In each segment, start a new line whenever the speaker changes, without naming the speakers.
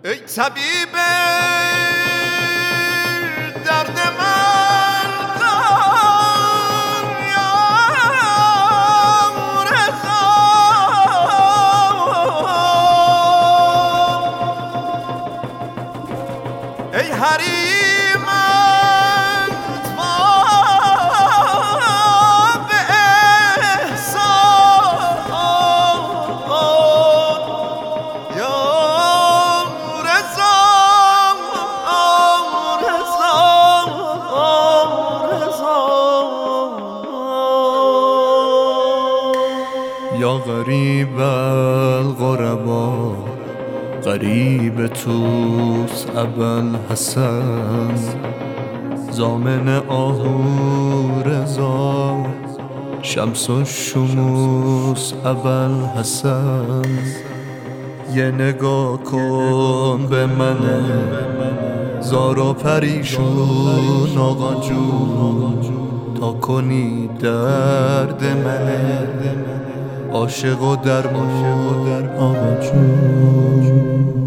ای طبیب درد مردم یا رضا، ای حریم اتباب احسان یا رضا رضا رضا.
یا غریب الغربا غریب توس ابوالحسن، ضامن آهو رضا شمس الشموس ابوالحسن. یه نگاه کن به منه زار و پریشون آقا جون، تا کنی درد منه عاشق و درمان آقا جون.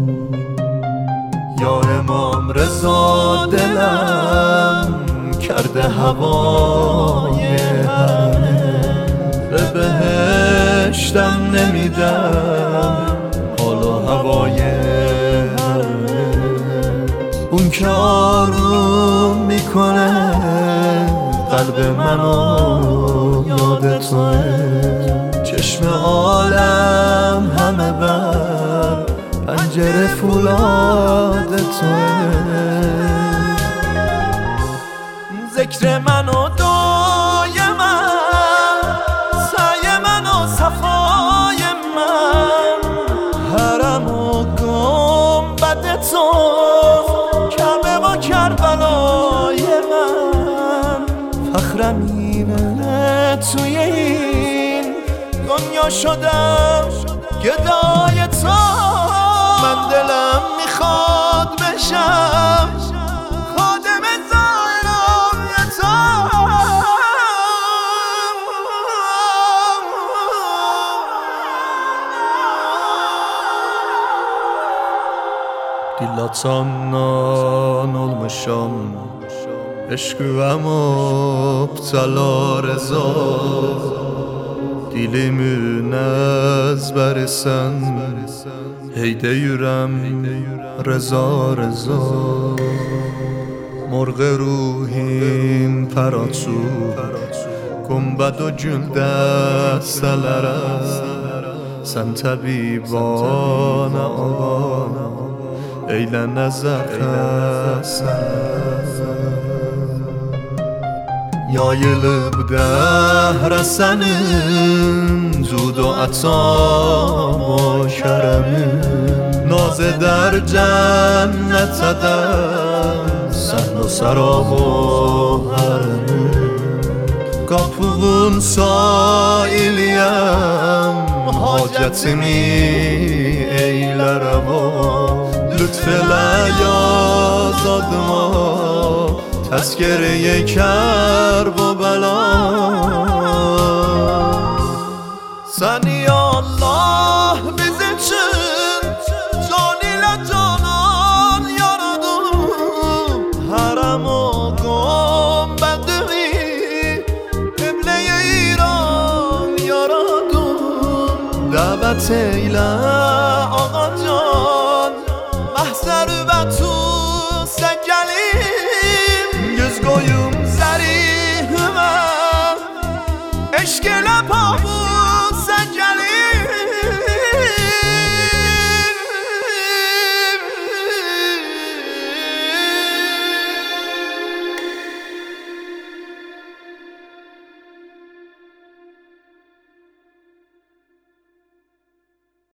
یا امام رضا دلم کرده هوای همه، به بهشتم نمیدم حال و هوای همه. اون که آروم میکنه قلب منو یاد توه، چشم عالم همه بر پنجره فولاد توه.
ذکر من و دعای من، سعی من و صفای من، حرم و گنبد تو، کعبه و کربلای من. فخرم اینه توی این دنیا شدم گدای تو. من دلم میخواد بشم خادم زهرای تو.
Dilatandan olmuşam eşkıvem obtala reza, dilimin ezberi sen heyde yürem reza reza. مرغ روحیم پراتو گنبد و گل دستلره، sen tabibane آقا eyle nazar yayılıp dehre senin zud و عطا و کرmin. نازه در جنت eder sen و سراب و حرmin. Kapığın sahiliyem hacetimi eyle reva, lütfeyle yaz adıma tezkere-i kerb و bela.
Sen ya Allah biz için can ile canan yaradın, harem o gumbedimi kıble-i İran yaradın. Davet eyle ağa can mahzer ve tuse gelim, yüz koyum zerihime eşk ile pamuk